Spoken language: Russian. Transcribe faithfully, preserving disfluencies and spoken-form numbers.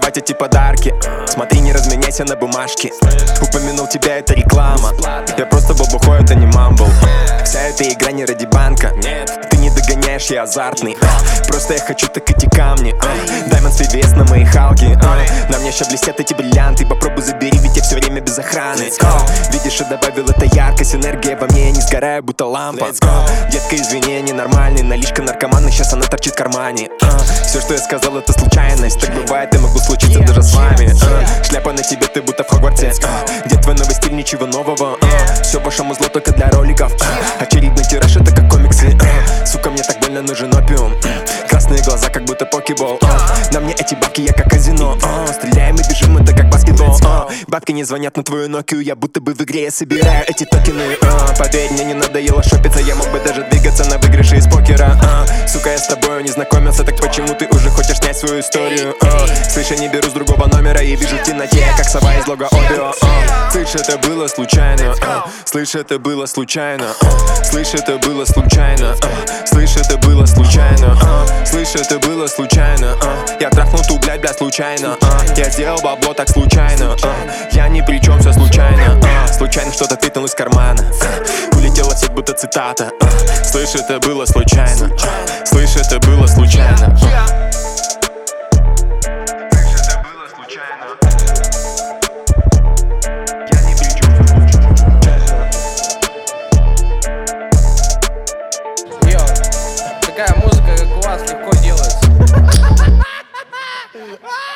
покупать эти подарки. Смотри, не разменяйся на бумажке. Упомянул тебя, это реклама. Я просто бабухой, это не мамбл. Вся эта игра не ради банка. Ты не догоняешь, я азартный. Просто я хочу так эти камни. Даймонд свой вес на моей халке. На мне еще блестят эти бриллианты. Попробуй забери, ведь я все время без охраны. Видишь, я добавил это яркость. Энергия во мне, я не сгораю, будто лампа. Детка, извини, я ненормальный. Наличка наркомана, сейчас она торчит в кармане. Все, что я сказал, это случайность. Так бывает, и могу случиться даже с вами. Шляпа на тебе, ты будто в Хогвартсе. Где твой новый стиль, ничего нового. Все вашему зло только для роликов. Очередной тираж, это как комиксы. Сука, мне так больно нужен опиум. Красные глаза, как будто покебол. На мне эти бабки, я как казино. Стреляем и бежим, это как баскетбол. Бабки не звонят на твою Nokia. Я будто бы в игре, я собираю эти токены. Поверь, мне не надоело шопиться. Я мог бы даже двигаться на выигрыше из покера. Сука, я с тобой не знакомился. Так почему ты уже хочешь снять свою историю? Слышь, я не беру с другого номера. И вижу в темноте, как сова из лога Обио. Слышь, это было случайно. Слышь, это было случайно. Слышь, это было случайно. Слышь, это было случайно. Слышь, это было случайно. Я трахнул ту, блядь, блядь, случайно. Я сделал бабло так случайно. Я ни при чем, все случайно. Случайно что-то вытянул из кармана. Улетела в сеть, будто цитата. Слышь, это было случайно. Слышь, это было случайно. Такая музыка, как у вас, легко делается.